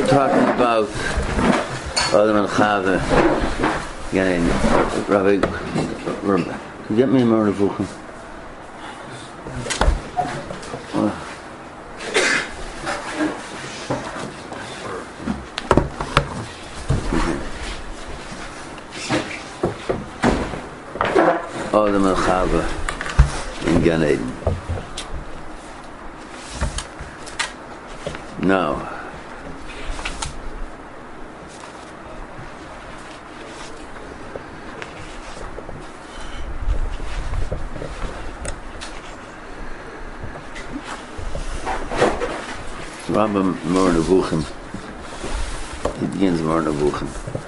talking about Adam and Chava getting Rabbi. Can you get me a Moreh Nevuchim? Adam and Chava in Gan Eden. Now, Rambam Moreh Nevuchim. He begins Moreh Nevuchim.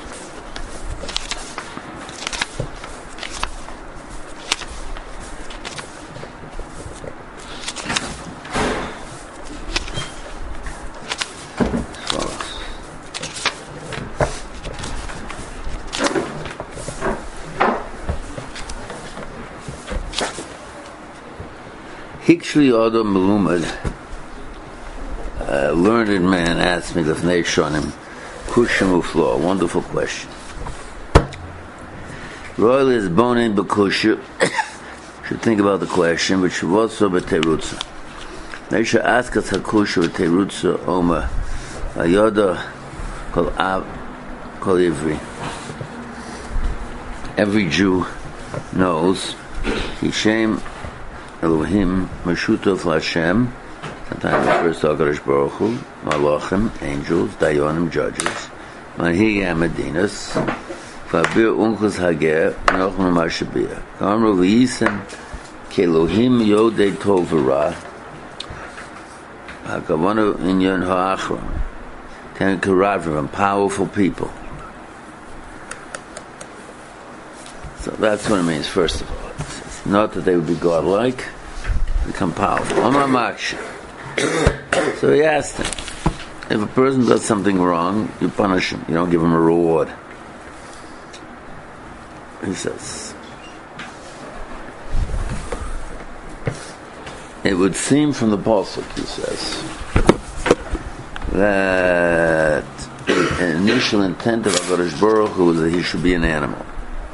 Hikshli Adam Melumad, a learned man asked me, Lefnei Shonim, Kushim Uflo, a wonderful question. Royal is bonin b'kusha, should think about the question, but should also be terutza. They should ask us hakusha terutza oma, ayoda kol av kol ivri. Every Jew knows, Hishem Elohim Meshutov Lashem. Sometimes it refers to HaKadosh Baruch Hu, Malachim, angels, Dayanim, judges, Manhigei Medinas, Fabir Unchus Hager, Nochum Mashabir. Kamru V'yisem Kelohim Yodei Tov V'Ra, HaKavanu Inyan Ha'achron, Ten Karavim, powerful people. So that's what it means, first of all. It's not that they would be godlike, become powerful. So he asked him, if a person does something wrong, you punish him, you don't give him a reward. He says, it would seem from the Pasuk, he says, that the initial intent of HaKadosh Baruch Hu was that he should be an animal,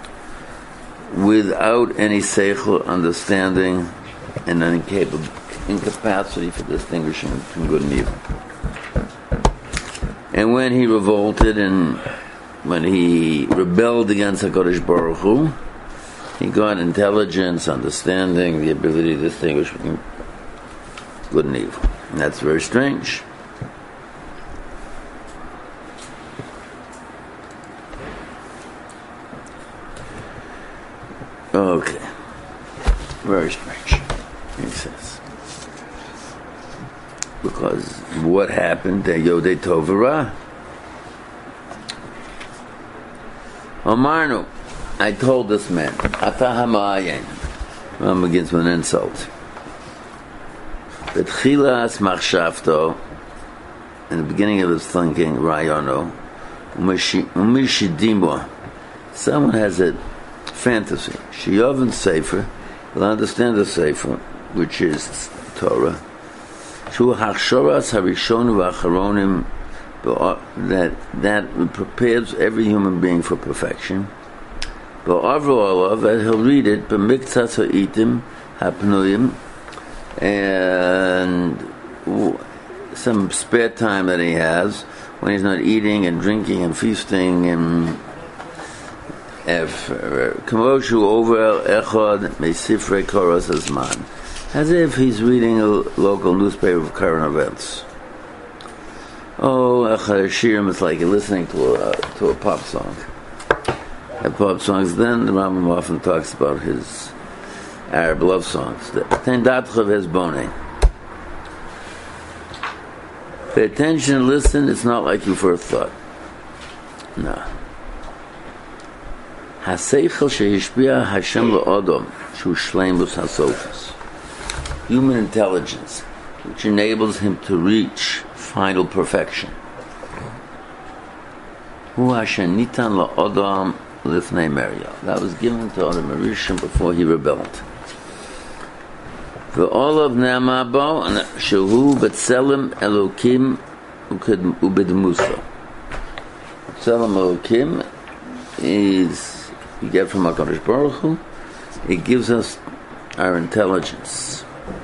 without any seichel, understanding, and an incapacity for distinguishing between good and evil. And when he revolted and when he rebelled against HaKadosh Baruch Hu, he got intelligence, understanding, the ability to distinguish between good and evil. And that's very strange. Okay. Very strange, he says. Because what happened? Yodei Tov V'Ra. Amarnu, I told this man, Ata Hamayin. Ram begins with an insult. Betchilas Machshavto, in the beginning of his thinking, Rayono, Umishidimo, someone has a fantasy. Sheyovin Sefer, will understand the Sefer, which is Torah. Shu Hachshoras Harishon V'Acharonim, that prepares every human being for perfection. Ba'avro that he'll read it, B'miktzas Ha'itim Hapnuyim, and some spare time that he has when he's not eating and drinking and feasting and Kamoshu over Echad Meisifrei Koros Azman, as if he's reading a local newspaper of current events. Oh, Echad Shirim, it's like you're listening to a pop song. And pop songs, then the Rambam often talks about his Arab love songs. Ten Datchav has Boneh. Pay attention and listen, it's not like you first thought. No. HaSeichel shehishpia Hashem le'odom shu shleimus hasofos. Human intelligence, which enables him to reach final perfection. Hu Hashem nitan le'odom lifnei Meriah. That was given to Adam Rishon before he rebelled. For all of Ne'amah bo shehu b'tselem Elokim ubedmuso. Tzelem Elokim is we get from HaKadosh Baruch Hu. It gives us our intelligence.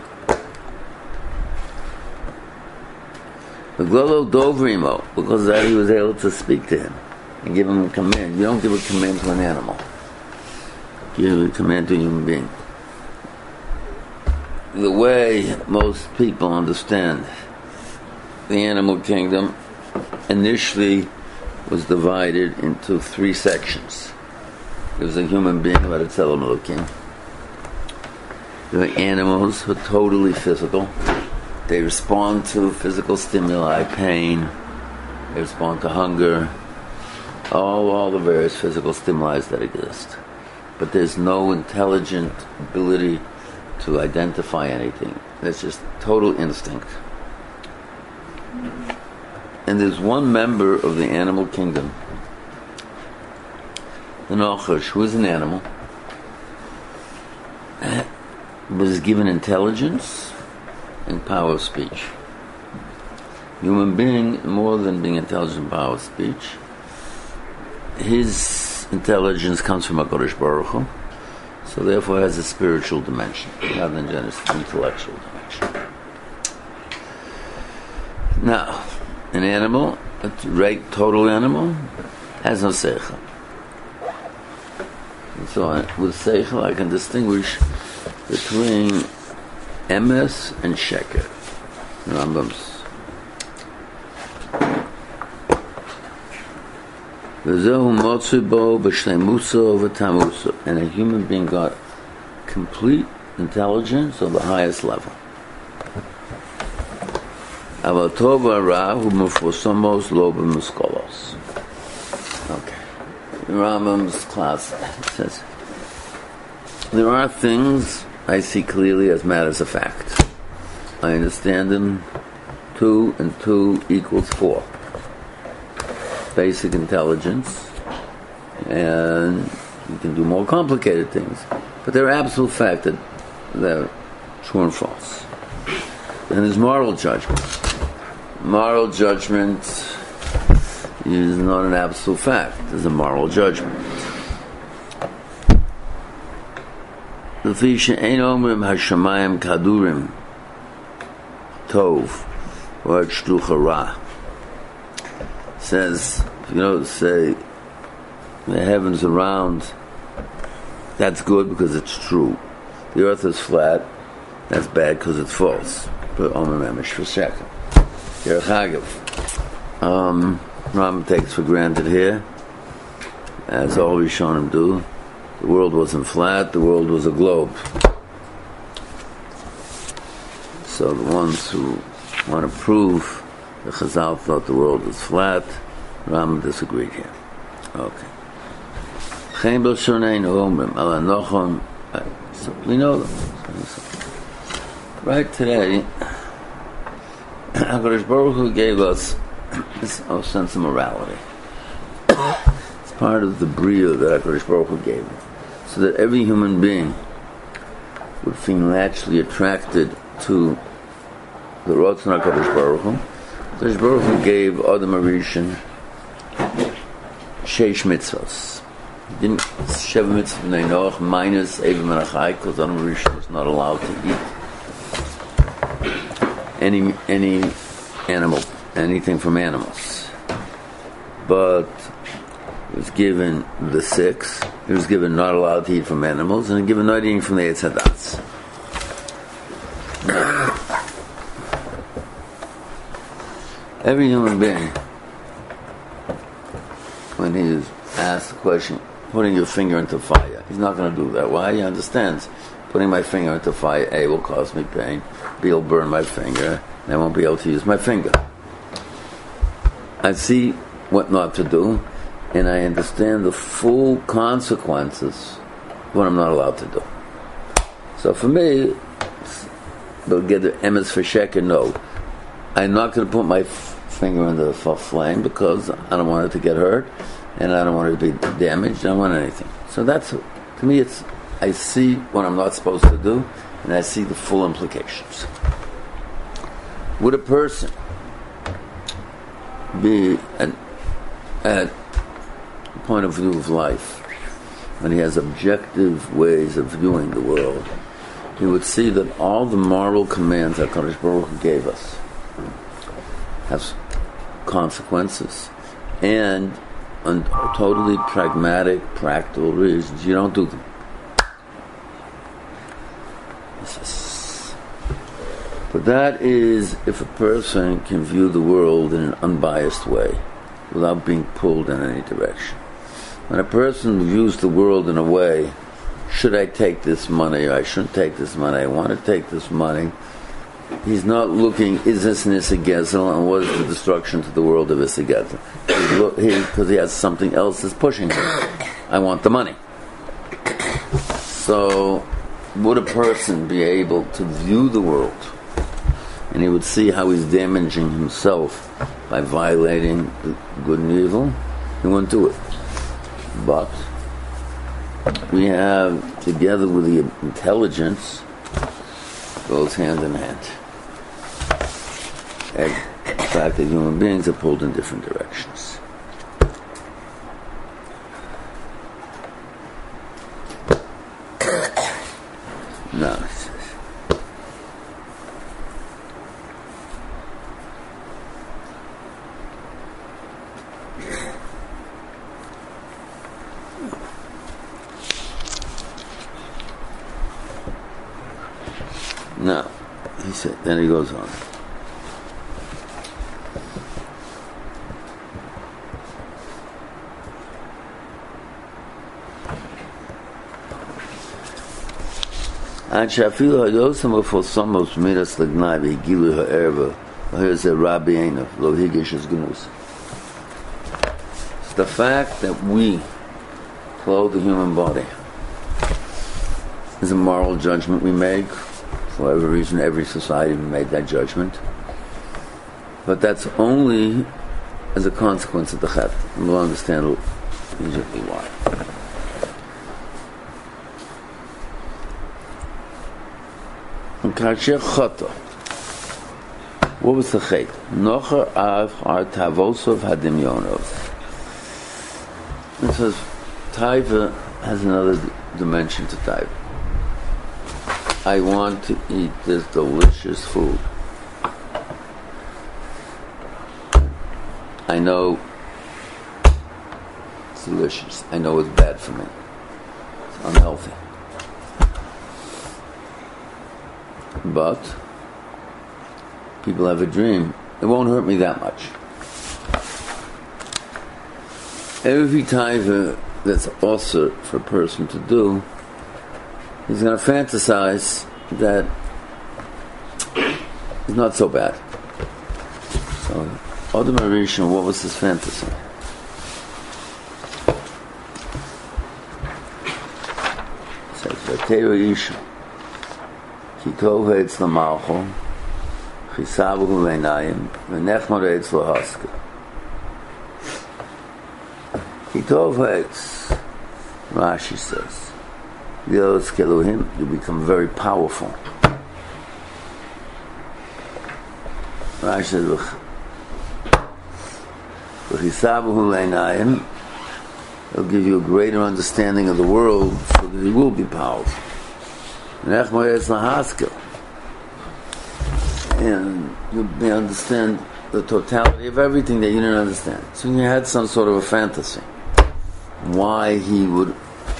The Glolo Dovrimo, because of that he was able to speak to him and give him a command. You don't give a command to an animal. You give a command to a human being. The way most people understand the animal kingdom initially was divided into 3 sections. There was a human being, about a Tzelem Elokim. There are animals who are totally physical. They respond to physical stimuli, pain. They respond to hunger. All the various physical stimuli that exist. But there's no intelligent ability to identify anything. It's just total instinct. And there's one member of the animal kingdom, the Nachash, who is an animal, was given intelligence and power of speech. Human being, more than being intelligent and power of speech, his intelligence comes from HaKadosh Baruch Hu, so therefore has a spiritual dimension rather than just an intellectual dimension. Now, an animal, a total animal, has no seichel. And so with seichel I can distinguish between emes and sheker. Rambam's. And a human being got complete intelligence of the highest level. Okay. Rambam's class says, there are things I see clearly as matters of fact. I understand them. 2 and 2 equals 4. Basic intelligence, and you can do more complicated things, but they're absolute fact that they're true and false. And there's moral judgment. Moral judgment is not an absolute fact. There's a moral judgment. Ein omrim hashamayim kadurim tov or shlucha ra. Says, if you say the heavens are round, that's good because it's true. The earth is flat, that's bad because it's false. But Omer Memesh for second. Ram takes for granted here, as all Rishonim do, the world wasn't flat, the world was a globe. So the ones who want to prove the Chazal thought the world was flat, Ram disagreed here. Okay. So we know them. Right today, HaKadosh Baruch Hu gave us this sense of morality. It's part of the bria that HaKadosh Baruch Hu gave us, so that every human being would feel naturally attracted to the Ratzon HaKadosh Baruch Hu. HaKadosh Baruch Hu gave Adam Arishan Sheish mitzvos. He didn't Sheva mitzvah b'nei Noach minus Eva Menachai, because Adam Arishan was not allowed to eat any animal, anything from animals. But he was given the 6. He was given not allowed to eat from animals, and given not eating from the Eitz Hadas. Every human being, when he is asked the question, putting your finger into fire, he's not going to do that. Why? He understands. Putting my finger into fire, A, will cause me pain, B, will burn my finger, and I won't be able to use my finger. I see what not to do, and I understand the full consequences of what I'm not allowed to do. So for me, they'll get the emes for sheker, no. I'm not going to put my finger in the flame because I don't want it to get hurt, and I don't want it to be damaged. I don't want anything. So that's, to me, it's, I see what I'm not supposed to do, and I see the full implications. Would a person be at the point of view of life, when he has objective ways of viewing the world, he would see that all the moral commands that HaKadosh Baruch Hu gave us have consequences, and on totally pragmatic, practical reasons, you don't do them. But that is if a person can view the world in an unbiased way, without being pulled in any direction. When a person views the world in a way, should I take this money or I shouldn't take this money, I want to take this money, he's not looking, is this an Issa Gezel, and what is the destruction to the world of Issa Gezel? Because he has something else that's pushing him. I want the money. So, would a person be able to view the world, and he would see how he's damaging himself by violating good and evil? He wouldn't do it. But we have, together with the intelligence, goes hand in hand. And the fact that human beings are pulled in different directions. Now, it says, now, he said, then he goes on. And Shafilu Hayosam of Fosamos Midas Lagnai Gilu Ha'erva here's a Rabbi Einav Lo Higish is Gnus. It's the fact that we clothe the human body is a moral judgment we make. For whatever reason, every society made that judgment. But that's only as a consequence of the Chet. And we'll understand immediately why. What was the Chet? Nocher av har tavosov hadimyonov. It says Taiva has another dimension to Taiva. I want to eat this delicious food. I know it's delicious. I know it's bad for me. It's unhealthy. But people have a dream. It won't hurt me that much. Every taiva that's also for a person to do, he's going to fantasize that it's not so bad. So, Adam Arishan, what was his fantasy? It says, V'teiru Yishu, Ki tov ha'etz l'malcho, Chisavu l'einayim, V'nechmar ha'etz l'haska. Ki tov ha'etz, Rashi says, you become very powerful. Rashi says, it'll give you a greater understanding of the world so that you will be powerful. And you'll understand the totality of everything that you didn't understand. So you had some sort of a fantasy. Why he would.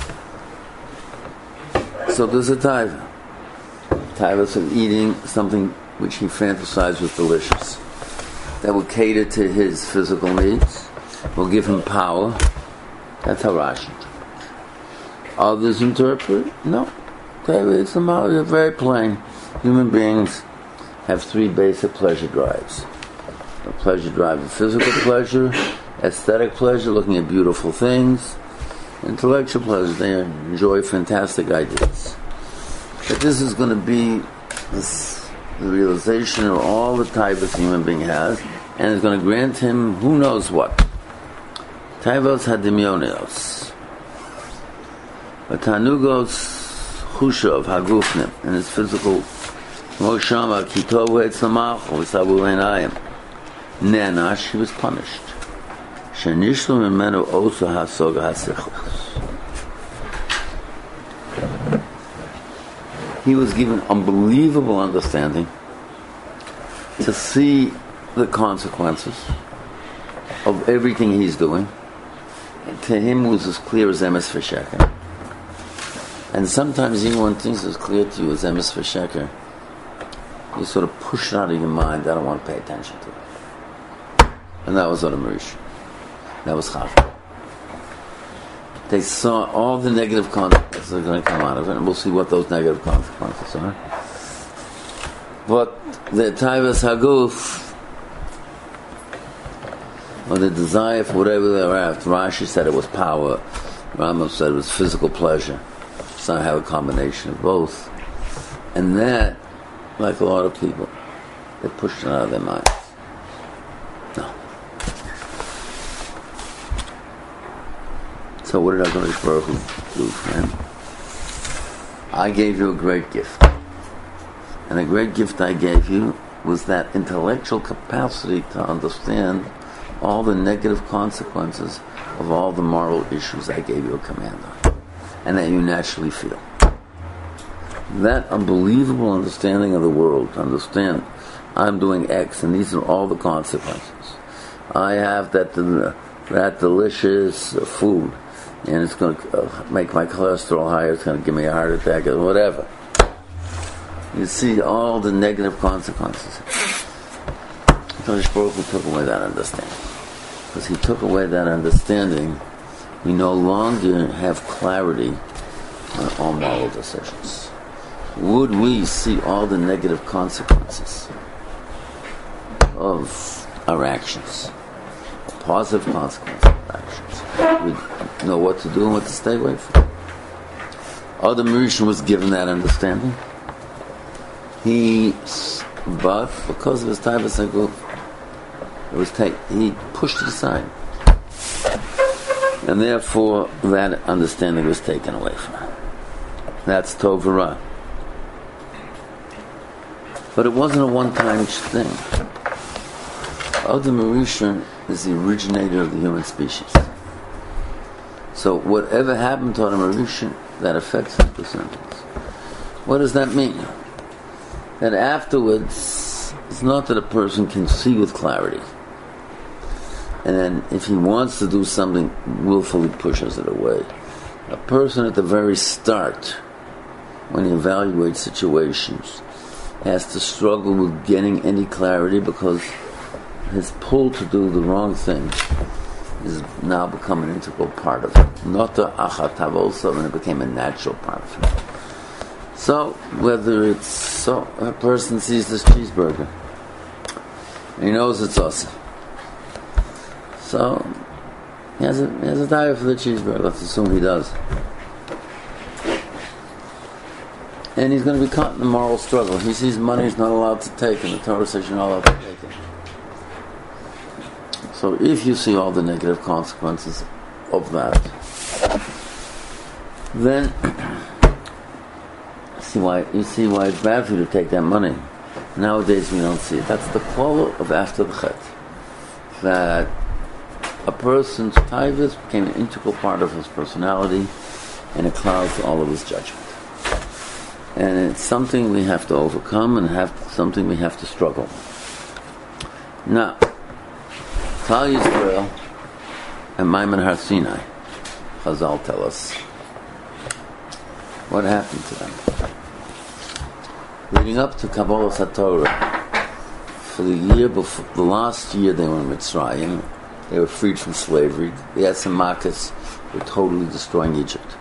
So there's a taiva. Taiva's of eating something which he fantasized was delicious. That will cater to his physical needs, will give him power. That's how Rashi. Others interpret, no. It's very plain. Human beings have three basic pleasure drives. A pleasure drive of physical pleasure, aesthetic pleasure, looking at beautiful things, intellectual pleasure, they enjoy fantastic ideas. But this is going to be the realization of all the types a human being has, and it's going to grant him who knows what. Taivos hadimyonios. Tanugos chushav hagufnim, and his physical moshama kitov etz lamach v'sabu l'einayim. Ne'anash, he was punished. Shenishlu mimenu osu hasoga hasichos. He was given unbelievable understanding to see the consequences of everything he's doing. And to him it was as clear as emes v'sheker. And sometimes even when things is clear to you as emes v'sheker, you sort of push it out of your mind. I don't want to pay attention to it. And that was Adam Rishon. That was Chava. They saw all the negative consequences that are going to come out of it, and we'll see what those negative consequences are. But the Taivas Haguf, or the desire for whatever they were after, Rashi said it was power, Rambam said it was physical pleasure. So I have a combination of both. And that, like a lot of people, they pushed it out of their minds. No. So what did HaKadosh Baruch Hu do for him? I gave you a great gift. And the great gift I gave you was that intellectual capacity to understand all the negative consequences of all the moral issues I gave you a command on. And that you naturally feel. That unbelievable understanding of the world, to understand I'm doing X and these are all the consequences. I have that delicious food and it's going to make my cholesterol higher, it's going to give me a heart attack or whatever. You see all the negative consequences. HaKadosh Baruch Hu took away that understanding. Because he took away that understanding, we no longer have clarity on all moral decisions. Would we see all the negative consequences of our actions, positive consequences of our actions? We know what to do and what to stay away from. Adam Rishon was given that understanding. But because of his Taivas Haguf, he pushed it aside. And therefore, that understanding was taken away from him. That's Tov v'Ra. But it wasn't a one-time thing. Adam Rishon is the originator of the human species. So whatever happened to Adam Rishon, that affects his descendants. What does that mean? That afterwards, it's not that a person can see with clarity. And then if he wants to do something, willfully pushes it away. A person at the very start, when he evaluates situations, has to struggle with getting any clarity because his pull to do the wrong thing is now become an integral part of it. Not the achatav also, and it became a natural part of it. So, whether it's a person sees this cheeseburger, and he knows it's awesome. So, he has a desire for the cheeseburger. Let's assume he does. And he's going to be caught in a moral struggle. He sees money he's not allowed to take, and the Torah says you're not allowed to take it. So if you see all the negative consequences of that, then you see why it's bad for you to take that money. Nowadays we don't see it. That's the quality of after the chet. That a person's taivas became an integral part of his personality, and it clouds all of his judgment. And it's something we have to overcome, and something we have to struggle. Now, Klal Yisrael and Maimon Har Sinai, Chazal tell us what happened to them. Leading up to Kabbalah HaTorah, for the year before, the last year they were in Mitzrayim, they were freed from slavery. The Etzemakas were totally destroying Egypt.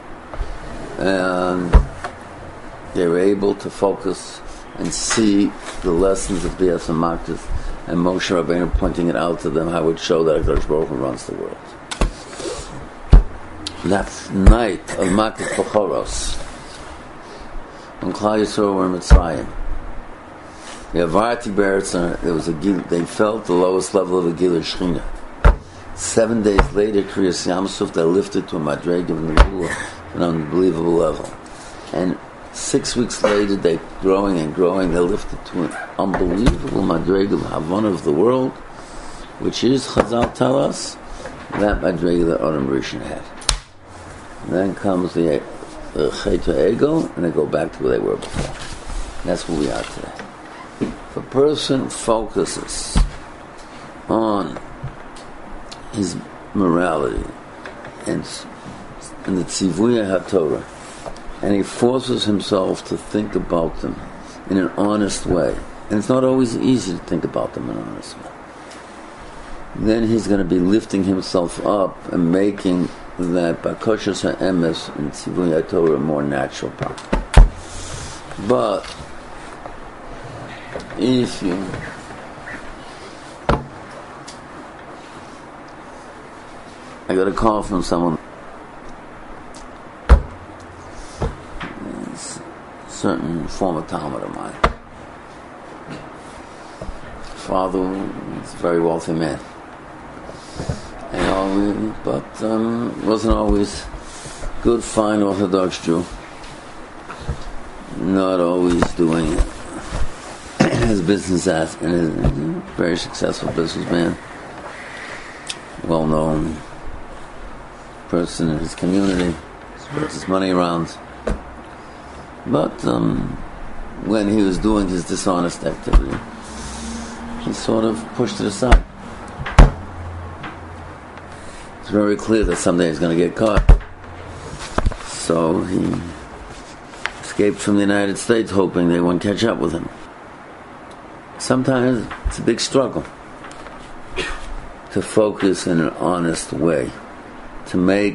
And they were able to focus and see the lessons of the Etzemakas, and Moshe Rabbeinu pointing it out to them how it would show that HaKadosh Baruch Hu runs the world. That night of Makat Bechoros, when Klal Yisrael were in Mitzrayim, the Avarti Beretz, there was they felt the lowest level of the Gilui Shechina. 7 days later, Kriyas Yamsuf, they lifted to a Madreg of Nebuah, an unbelievable level. And 6 weeks later, they growing and growing, they lifted to an unbelievable Madreg of Havana of the world, which is, Chazal tell us, that Madrega that Adam Rishon had. And then comes the Chet Ego, and they go back to where they were before. That's where we are today. If a person focuses on his morality and the Tzivuya HaTorah, and he forces himself to think about them in an honest way, and it's not always easy to think about them in an honest way, then he's going to be lifting himself up and making that Bakoshas HaEmes and Tzivuya HaTorah a more natural part. But if you I got a call from someone, a certain former Talmud of mine. Father was a very wealthy man, but wasn't always good, fine Orthodox Jew. Not always doing his business and is a very successful businessman, well-known person in his community, spreads his money around. But when he was doing his dishonest activity, he sort of pushed it aside. It's very clear that someday he's going to get caught. So he escaped from the United States hoping they won't catch up with him. Sometimes it's a big struggle to focus in an honest way, to make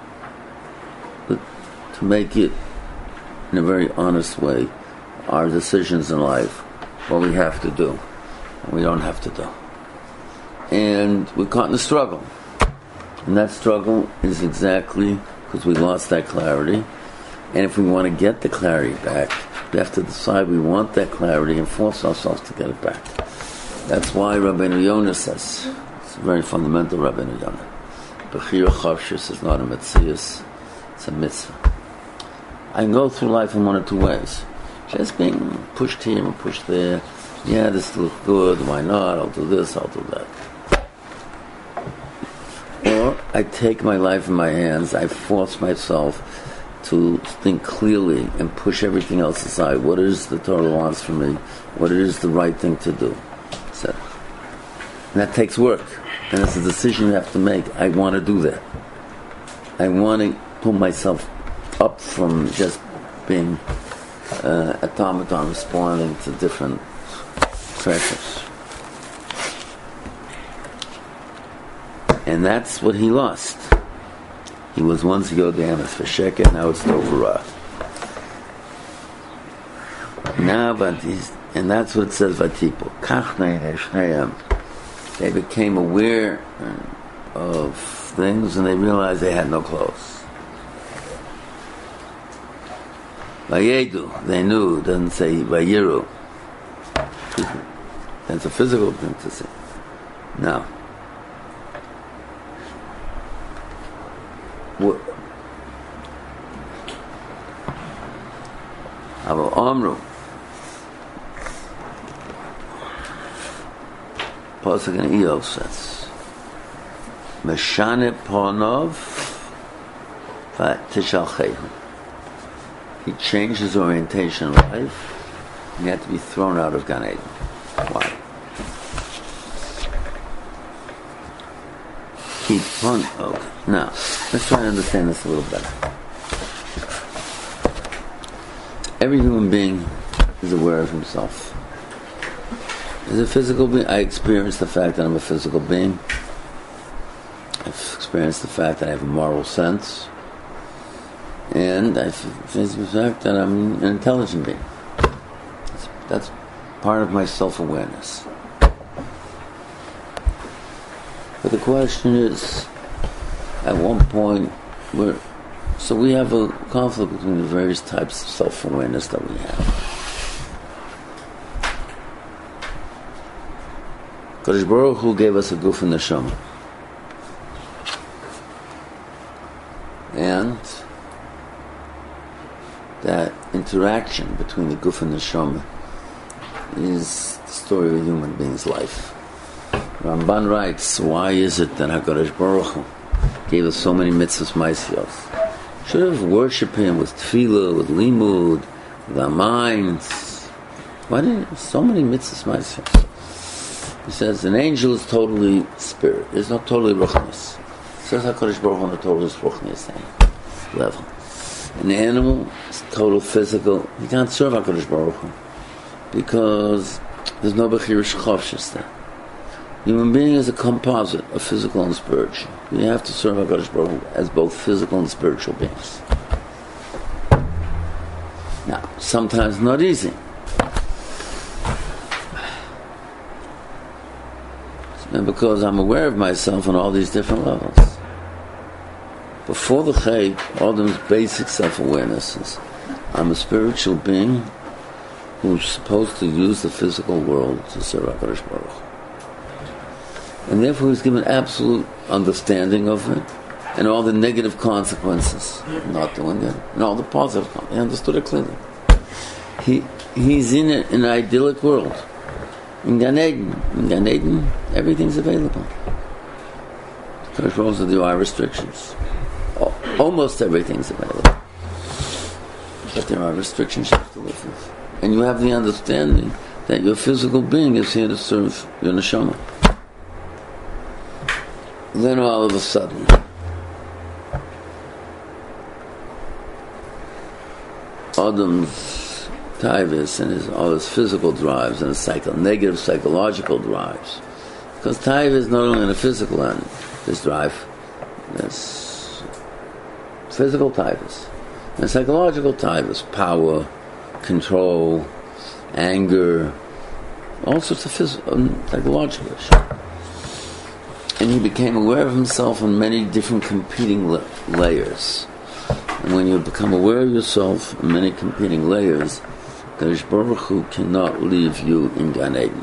it in a very honest way our decisions in life, what we have to do and we don't have to do. And we're caught in a struggle. And that struggle is exactly because we lost that clarity. And if we want to get the clarity back, we have to decide we want that clarity and force ourselves to get it back. That's why Rabbeinu Yonah says, it's a very fundamental Rabbeinu Yonah, Bechira Chavshus is not a metzius, it's a mitzvah. I can go through life in one or two ways. Just being pushed here and pushed there. Yeah, this looks good, why not? I'll do this, I'll do that. Or I take my life in my hands, I force myself to think clearly and push everything else aside. What is the Torah wants from me? What is the right thing to do? So, and that takes work. And it's a decision you have to make. I want to do that. I want to pull myself up from just being automaton responding to different pressures. And that's what he lost. He was once Yodamas for Sheket, now it's Tovarah. Now, and that's what it says, Vatipo. They became aware of things and they realized they had no clothes. Vayedu, they knew, it doesn't say Vayiru. That's a physical thing to say. Now, Avo Amru, Pasuk in Eov says, Meshane Ponov Tishalchehu. He changed his orientation in life, and he had to be thrown out of Gan Eden. Why? Keep on. Okay. Now, let's try to understand this a little better. Every human being is aware of himself. As a physical being, I experience the fact that I'm a physical being. I've experienced the fact that I have a moral sense. And I've experienced the fact that I'm an intelligent being. That's part of my self-awareness. But the question is, at one point, so we have a conflict between the various types of self-awareness that we have. Kadosh Baruch Hu gave us a guf and neshama. And that interaction between the guf and neshama is the story of a human being's life. Ramban writes, why is it that HaKadosh Baruch Hu gave us so many mitzvahs ma'asiyos? Should have worshipped Him with tefillah, with limud, with our minds. Why did so many mitzvahs ma'asiyos? He says an angel is totally spirit. It's not totally ruchnis. Says HaKadosh Baruch Hu on the totally ruchnis level. An animal is total physical. You can't serve HaKadosh Baruch Hu because there's no bechirish chavshis there. Human being is a composite of physical and spiritual. You have to serve HaKadosh Baruch Hu as both physical and spiritual beings. Now, sometimes not easy. And because I'm aware of myself on all these different levels. Before the Chay, Adam's basic self-awareness is, I'm a spiritual being who's supposed to use the physical world to serve HaKadosh Baruch Hu. And therefore he's given absolute understanding of it and all the negative consequences of not doing it and all the positive consequences. He understood it clearly. He's in an idyllic world. In Gan Eden, everything's available. Because also there are restrictions. Almost everything's available. But there are restrictions you have to live with. And you have the understanding that your physical being is here to serve your neshama. Then all of a sudden, Adam's taivas and all his physical drives and his negative psychological drives, because taiva is not only in the physical end, this drive, there's physical taivas and psychological taivas, power, control, anger, all sorts of psychological issues. And he became aware of himself on many different competing layers. And when you become aware of yourself in many competing layers, Kadosh Baruch Hu cannot leave you in Gan Eden.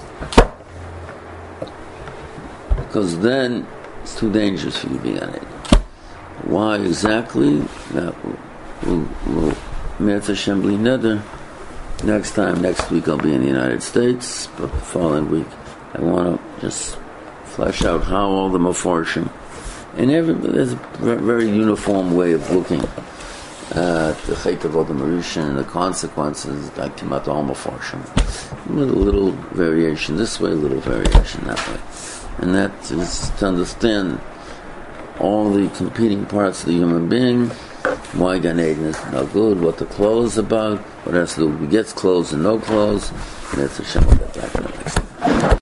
Because then it's too dangerous for you to be in Gan Eden. Why exactly? That will Me'ez Hashem bli neder. Next week I'll be in the United States, but the following week I want to just flesh out how all the Mefarshim, and there's a very uniform way of looking at the Chet of Adam Rishon and the consequences, like Kimat all Mefarshim. Little variation this way, little variation that way. And that is to understand all the competing parts of the human being, why Gan Eden is no good, what the clothes is about, what has to do with gets clothes and no clothes, and that's Hashem will get back in the next